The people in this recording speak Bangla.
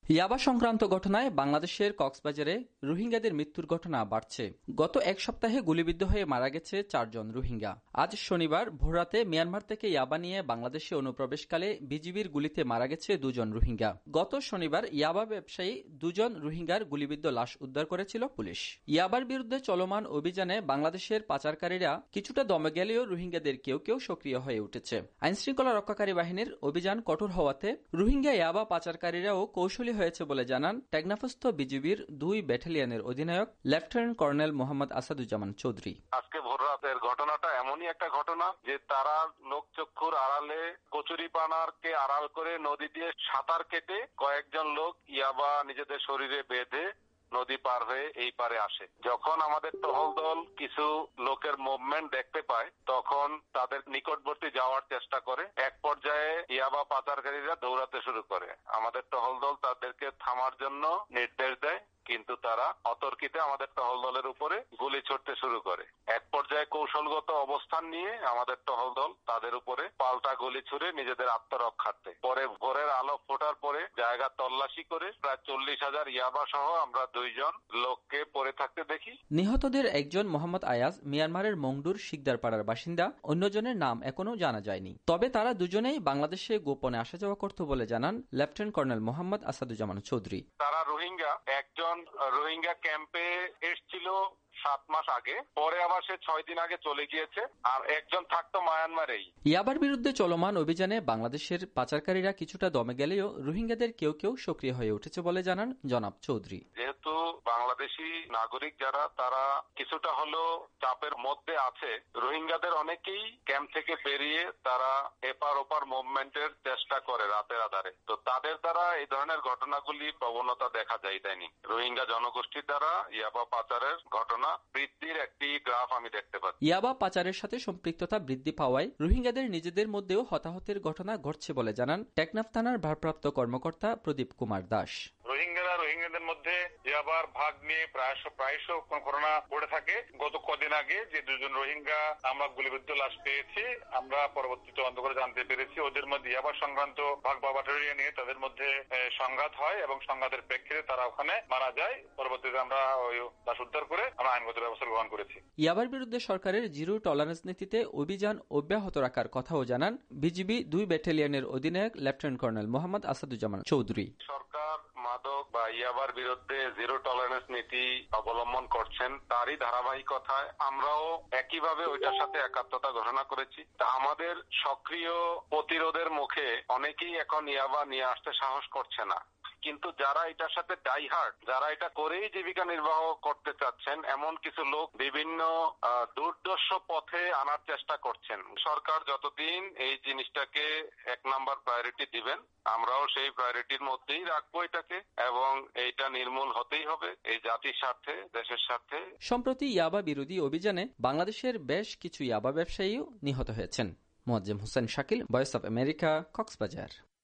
ইয়াবা সংক্রান্ত ঘটনায় বাংলাদেশের কক্সবাজারে রোহিঙ্গাদের মৃত্যুর ঘটনা বাড়ছে। গত এক সপ্তাহে গুলিবিদ্ধ হয়ে মারা গেছে 4 জন রোহিঙ্গা। আজ শনিবার ভোররাতে মিয়ানমার থেকে ইয়াবা নিয়ে বাংলাদেশে অনুপ্রবেশকালে বিজিবির গুলিতে মারা গেছে 2 জন রোহিঙ্গা। গত শনিবার ইয়াবা ব্যবসায়ী 2 জন রোহিঙ্গার গুলিবিদ্ধ লাশ উদ্ধার করেছিল পুলিশ। ইয়াবার বিরুদ্ধে চলমান অভিযানে বাংলাদেশের পাচারকারীরা কিছুটা দমে গেলেও রোহিঙ্গাদের কেউ কেউ সক্রিয় হয়ে উঠেছে। আইনশৃঙ্খলা রক্ষাকারী বাহিনীর অভিযান কঠোর হওয়াতে রোহিঙ্গা ইয়াবা পাচারকারীরাও কৌশলী হয়েছে বলে জানান টেকনাফস্থ বিজিবির 2 ব্যাটালিয়নের অধিনায়ক লেফটেন্যান্ট কর্নেল মোহাম্মদ আসাদুজ্জামান চৌধুরী। আজকে ভোররাতের ঘটনাটা এমনই একটা ঘটনা যে তারা লোকচক্ষুর আড়ালে কচুরিপানাকে আড়াল করে নদী দিয়ে সাঁতার কেটে কয়েকজন লোক ইয়াবা নিজেদের শরীরে বেঁধে নদী পার হয়ে এই পারে আসে। যখন আমাদের টহল দল কিছু লোকের মুভমেন্ট দেখতে পায় তখন তাদের নিকটবর্তী যাওয়ার চেষ্টা করে। এক পর্যায়ে ইয়াবা পাচারকারীরা দৌড়াতে শুরু করে। আমাদের টহল দল তাদেরকে থামার জন্য নির্দেশ দেয়, কিন্তু তারা অতর্কিতে আমাদের টহল দলের উপরে গুলি ছুড়তে শুরু করে। এক পর্যায়ে কৌশলগত অবস্থান নিয়ে আমাদের টহল দল তাদের উপরে পাল্টা গুলি ছুড়ে নিজেদের আত্মরক্ষার্থে। পরে ভোরের আলো ফোটার পরে জায়গা তল্লাশি করে প্রায় 40,000 ইয়াবা সহ আমরা 2 জন লোককে পড়ে থাকতে দেখি। নিহতদের একজন মোহাম্মদ আয়াজ মিয়ানমারের মংডুর শিকদারপাড়ার বাসিন্দা, অন্যজনের নাম এখনো জানা যায়নি। তবে তারা দুজনেই বাংলাদেশে গোপনে আসা যাওয়া করত বলে জানান লেফটেন্যান্ট কর্নেল মোহাম্মদ আসাদুজ্জামান চৌধুরী। তারা রোহিঙ্গা, একজন রোহিঙ্গা ক্যাম্পে এসেছিল 7 মাস আগে, পরে আবার সে 6 দিন আগে চলে গিয়েছে, আর একজন থাকতো মায়ানমারেই। ইয়াবার বিরুদ্ধে চলমান অভিযানে বাংলাদেশের পাচারকারীরা কিছুটা দমে গেলেও রোহিঙ্গাদের কেউ কেউ সক্রিয় হয়ে উঠেছে বলে জানান জনাব চৌধুরী। যেহেতু বাংলাদেশি নাগরিক যারা, তারা কিছুটা হলেও চাপের মধ্যে আছে। রোহিঙ্গাদের অনেকেই ক্যাম্প থেকে বেরিয়ে তারা এপার ওপার মুভমেন্টের চেষ্টা করে রাতের আধারে। তো তাদের দ্বারা এই ধরনের ঘটনাগুলি প্রবণতা দেখা যায় ইদানিং। রোহিঙ্গা জনগোষ্ঠীর দ্বারা ইয়াবা পাচারের ঘটনা বৃদ্ধির একটি গ্রাফ আমি দেখতে পাচ্ছি। ইয়াবা পাচারের সাথে সম্পৃক্ততা বৃদ্ধি পাওয়ায় রোহিঙ্গাদের নিজেদের মধ্যেও হতাহতের ঘটনা ঘটছে বলে জানান টেকনাফ থানার ভারপ্রাপ্ত কর্মকর্তা প্রদীপ কুমার দাস। রোহিঙ্গাদের মধ্যে ইয়াবার ভাগ নিয়ে প্রায়শ ঘটনা ঘটে থাকে। গত কদিন আগে যে 2 জন রোহিঙ্গা আমরা গুলিবিদ্ধ লাশ পেয়েছি, আমরা পরবর্তীতে তদন্ত করে জানতে পেরেছি ওদের মধ্যে ইয়াবা সংক্রান্ত ভাগ বাবাটারিয়া নিয়ে তাদের মধ্যে সংঘাত হয় এবং সংঘাতের প্রেক্ষিতে তারা ওখানে মারা যায়। পরবর্তীতে আমরা ওই লাশ উদ্ধার করে আমরা আইনগত ব্যবস্থা গ্রহণ করেছি। ইয়াবার বিরুদ্ধে সরকারের জিরো টলারেন্স নীতিতে অভিযান অব্যাহত রাখার কথাও জানান বিজিবি 2 ব্যাটালিয়নের অধিনায়ক লেফটেন্যান্ট কর্নেল মোহাম্মদ আসাদুজ্জামান চৌধুরী। সরকার মাদক বা ইয়াবার বিরুদ্ধে জিরো টলারেন্স নীতি অবলম্বন করছেন, তারই ধারাবাহিকতায় আমরাও একইভাবে ওইটার সাথে একাত্মতা ঘোষণা করেছি। তা আমাদের সক্রিয় প্রতিরোধের মুখে অনেকেই এখন ইয়াবা নিয়ে আসতে সাহস করছে না, কিন্তু যারা এটার সাথে ডাইহার্ড, যারা এটা করেই জীবিকা নির্বাহ করতে চাচ্ছেন, এমন কিছু লোক বিভিন্ন দুর্দর্শ পথে আনার চেষ্টা করছেন। সরকার যতদিন এই জিনিসটাকে 1 নাম্বার প্রায়োরিটি দিবেন, আমরাও সেই প্রায়োরিটির মধ্যেই রাখবো এটাকে, এবং এইটা নির্মূল হতেই হবে এই জাতির স্বার্থে, দেশের স্বার্থে। সম্প্রতি ইয়াবা বিরোধী অভিযানে বাংলাদেশের বেশ কিছু ইয়াবা ব্যবসায়ীও নিহত হয়েছেন। Moazzem Hossain Shakil, voice of America, Cox's Bazar.